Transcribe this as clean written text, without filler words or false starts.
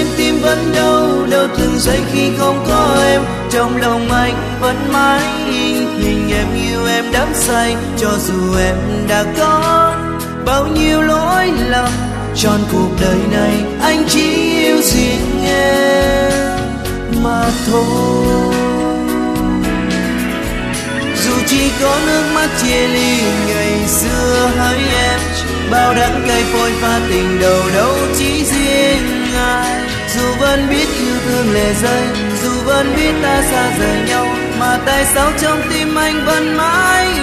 tim vẫn đau, đau từng giây khi không có em. Trong lòng anh vẫn mãi hình em yêu em đắm say, cho dù em đã có bao nhiêu lỗi lầm. Trọn cuộc đời này anh chỉ yêu riêng em mà thôi. Dù chỉ có nước mắt chia ly ngày xưa hỡi em, bao đắng cay phôi pha tình đầu đâu chỉ riêng ai. Dù vẫn biết yêu thương lệ rơi, dù vẫn biết ta xa rời nhau, mà tại sao trong tim anh vẫn mãi